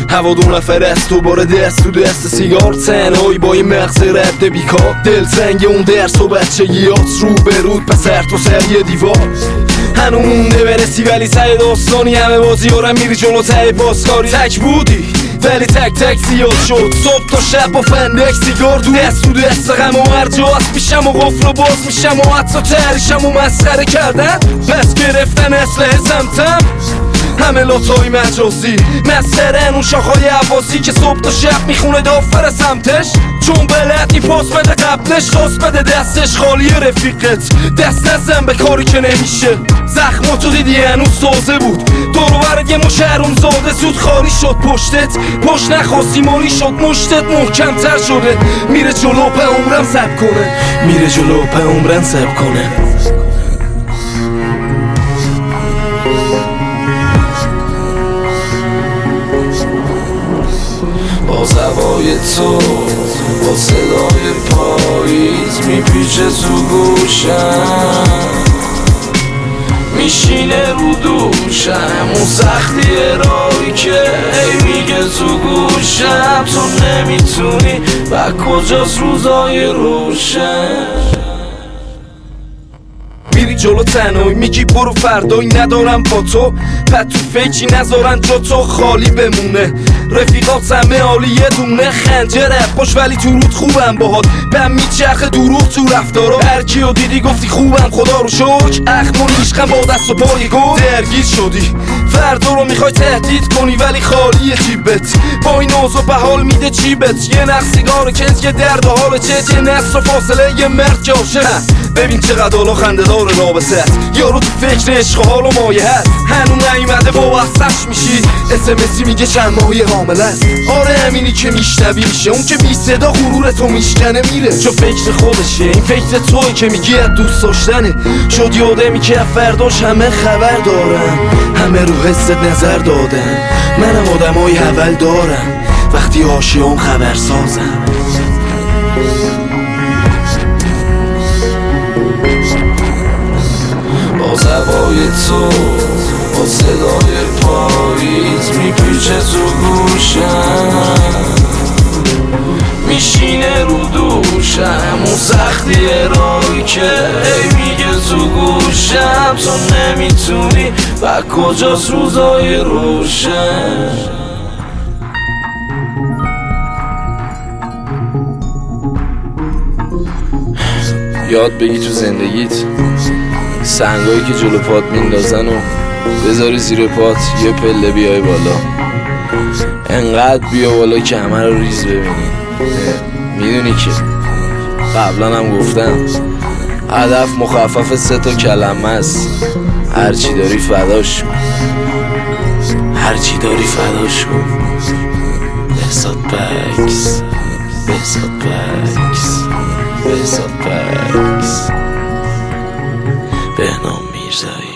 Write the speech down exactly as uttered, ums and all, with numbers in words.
هوا دو نفر است دوباره دست تو دست سیگار، تنهایی با این مغز رد بیکار، دل سنگ اون درس و بچگیات رو برود پس هر تو سر یه دیوار. هنو مونده برسی ولی سعی داستانی، همه بازی ها میری جلو ته بازکاری. تک بودی ولی تک تک زیاد شد، صبح تا شب با فندک سیگار دو دست تو دست غم و ارجاعت میشم و قفل و باز میشم و حتی تریشم و مسخره کردن، پس گرفتن اسلحه سمتم همه لاتای مجازی، مسخرن اون شاخهای عباسی که صبح تا شب میخونه دافر سمتش، چون بلدی پاس بده قبلش، خواست بده دستش خالی رفیقت، دست نزن به کاری که نمیشه، زخماتو دیدی هنوز تازه بود، دورو برگ مش هروم زاده زود خالی شد پشتت، پشت نخواستی مالی شد مشتت محکمتر شده، میره جلو به عمرم سب کنه، میره جلو به عمرم سب کنه. با زوای تو با صدای پاییز میپیچه تو گوشم، میشینه رو دوشم اون سختی رایی که ای میگه تو گوشم تو نمیتونی و کجاست روزای روشن. میری جلو تنهایی میگی برو فردایی ندارم با تو، پد تو فکری نذارن جا تو خالی بمونه، رفیقات همه عالی یه دونه خنجر خوش ولی تو رود خوبم باهات، بهم میچرخه دروغ تو رفتارا، هر کیو دیدی گفتی خوبم خدا رو شکر، اخم و ریشخم با دست و پای گل درگیر شدی، فردا رو میخوای تهدید کنی ولی خالیه جیبت، با این اوضاع به حال میده جیبت، یه نخ سیگار کنج یه درد و حال چت، یه نصف و فاصله یه مرد که عاشق، ببین چقدر حالا خنده داره رابطه، یارو تو فکر عشق حال و مایه هست، هنو نیومده با وصلش میشی، اس ام اسی میگه چند ماهی حامله است، آره همینی که میشنوی میشه، اون که بی صدا غرور تو میشکنه میره، چون فکر خودشه این فکر توی که میگی از دوست داشتنه، شد یادمی که فرداش همه خبر دارم، همه رو حست نظر دادم، منم آدمای اول دارم وقتی عاشقم خبر سازم. با زوای تو با صدای پاییز میپیچه تو گوشم، میشینه رو دوشم اون سختی رایی که ای میگه تو گوشم تو نمیتونی و کجاست روزای روشن. یاد بگی تو زندگیت سنگایی که جلو پات میندازن و بذاری زیر پات یه پله بیای بالا، انقدر بیا بالا که همه رو ریز ببینی. میدونی که قبلا هم گفتم هدف مخفف سه تا کلمه است، هرچی داری فداش کن، هرچی داری فداش کن. بهزاد بکس بهزاد بکس بهزاد بکس بهنام میرزایی.